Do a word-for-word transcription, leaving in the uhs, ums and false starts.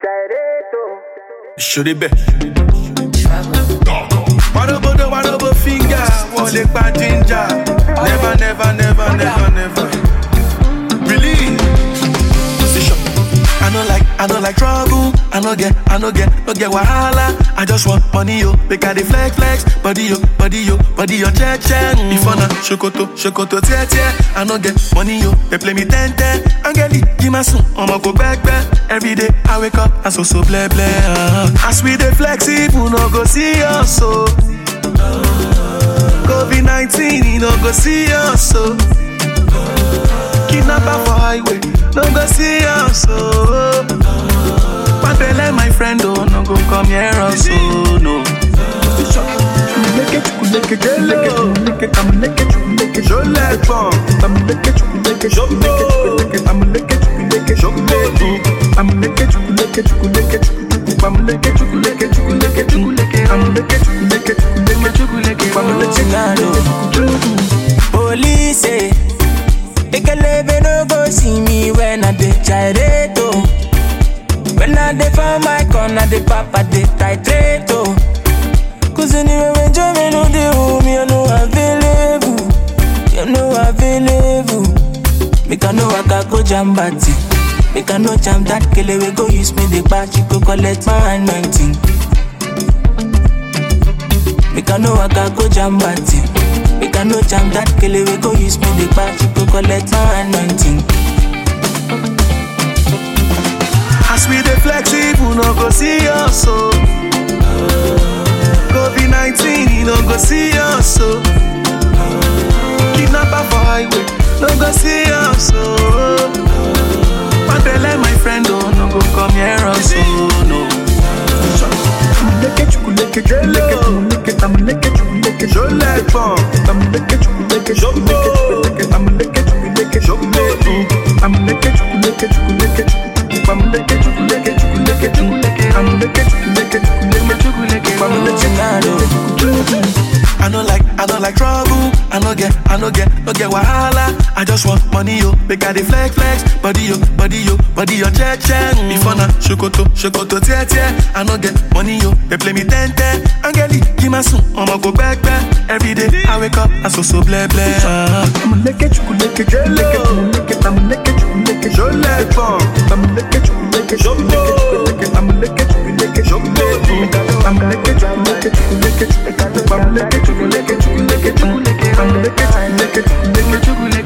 Should it be? Wadobodo, wadobo finger, wole pa ginger. Never, never, never, never, never. Really? Position. I don't like, I don't like trouble. I don't get, I don't get, don't get wahala. I just want money, yo. Make a the flex, flex. Body, yo, body, yo, body, yo, check, check. If I na shokoto, shokoto, tie, tie. I don't get money, yo. They play me ten, ten. Angeli, give my son, I'ma go back, back. Every day I wake up, I so so blah, blah. Uh. As we dey flex, people no go see us, so. COVID nineteen, he no go see us, so. Kidnapper for highway, no go see us, so. Pantele, my friend, oh, no go come here, also, no. Make it, make it, make it, make it, I'm make it, make it, Je l'ai pas. I'm make it, make it, make it, I'm make it, make it, I'm make it, make it, make it, make it, I'm make it, make it, make it, I'm make it, make it, make it, I'm make it. Police, they can never no go see me when I dey gyrate. When I dey for my corner, the papa dey titrate. Cause anyway when Johnny no dey home, you know available, you know available. Make I know I can go jam batty. Make I know jam that kele we go use me the batch, you go collect my anointing. Make I know I can go jam batty. Make I know jam that kele we go use me the batch, you go collect my anointing. As we dey flex, people no go see us, so. COVID nineteen, he no go see us, so. Kidnapper for highway, no go see us, so. Pantele, my friend, oh, no go come here, also, no. Make it, make it, make it, I'm make it, make it, Je l'ai pas. I'm make it, make it, make it, I'm make it, make it, I'm make it, make it, make it, I'm make it, make it, make it, I'm make it, make it, make it, I don't like, I don't like trouble. I don't get, I don't get, don't get wahala. I just want money, yo. Make a the flex, flex. Body, yo, body, yo, body, yo, check, check. If I na shokoto, shokoto, tie, tie. I don't get money, yo. They play me ten, ten. Angeli, give my son, I'ma go back, back. Every day I wake up, I so so blah, blah. I'm make it, make it, make it, make it, I'm make it, make it, Je l'ai pas. I'm make it, make it, make it, I'm make it, make it, I'm make it, make it, I'm make it, make it, make it, I'm make it, make it, make it, I'm make it, make it, make it.